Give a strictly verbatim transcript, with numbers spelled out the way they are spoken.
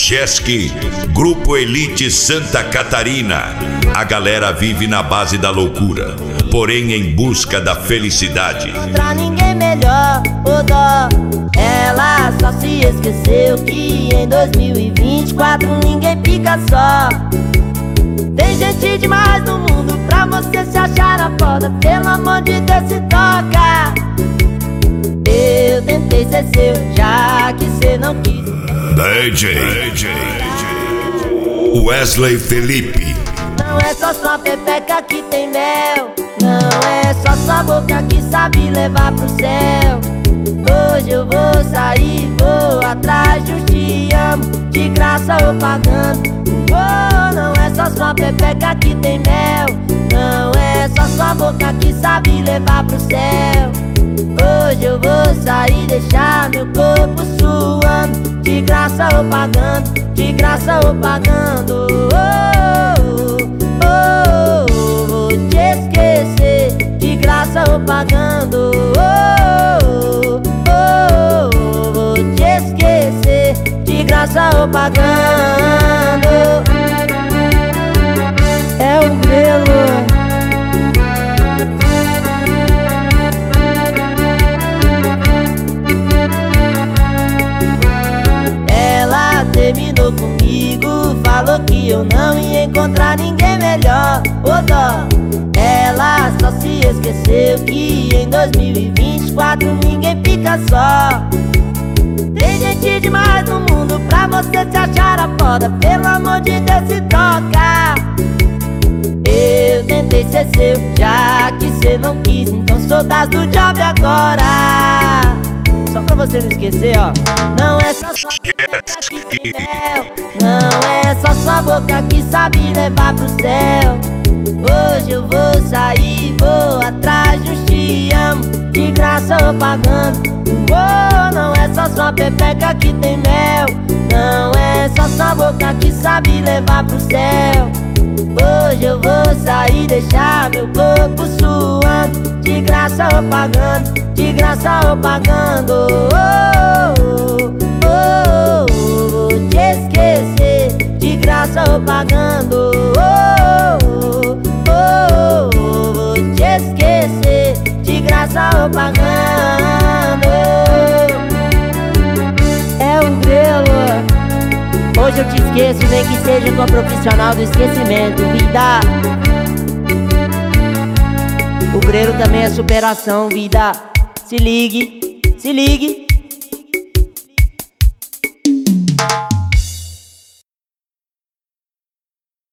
Chesky, Grupo Elite Santa Catarina. A galera vive na base da loucura, porém em busca da felicidade. Pra ninguém melhor, ô dó. Ela só se esqueceu que em dois mil e vinte e quatro ninguém fica só. Tem gente demais no mundo pra você se achar a foda. Pelo amor de Deus, se toca. Eu tentei ser seu, já que cê não quis. D J, D J Wesley Felipe. Não é só sua pepeca que tem mel, não é só sua boca que sabe levar pro céu. Hoje eu vou sair, vou atrás de um te amo, de graça ou pagando. Oh, não é só sua pepeca que tem mel, não é só sua boca que sabe levar pro céu. Hoje eu vou sair, deixar meu corpo suando, de graça ou pagando, de graça ou pagando. Oh, oh, oh, oh, vou te esquecer, de graça ou pagando. Oh, oh, oh, oh, vou te esquecer, de graça ou pagando. É o Grelo. Terminou comigo, falou que eu não ia encontrar ninguém melhor. Ô dó, ela só se esqueceu que em dois mil e vinte e quatro ninguém fica só. Tem gente demais no mundo pra você se achar a foda. Pelo amor de Deus, se toca. Eu tentei ser seu, já que cê não quis, então sou das do job agora. Só pra você não esquecer, ó. Não é só sua boca que tem mel, não é só sua boca que sabe levar pro céu. Hoje eu vou sair, vou atrás de um te amo, de graça ou pagando. Oh, não é só sua pepeca que tem mel, não é só sua boca que sabe levar pro céu. Hoje eu vou sair, deixar meu corpo suando, de graça ou pagando, de graça ou pagando. Oh, oh, oh, oh, vou te esquecer, de graça ou pagando. Oh, oh, oh, oh, vou te esquecer, de graça ou pagando. É o Grelo. Hoje eu te esqueço, nem que seja com a profissional do esquecimento, vida. O Grelo também é superação, vida. Se ligue, se ligue.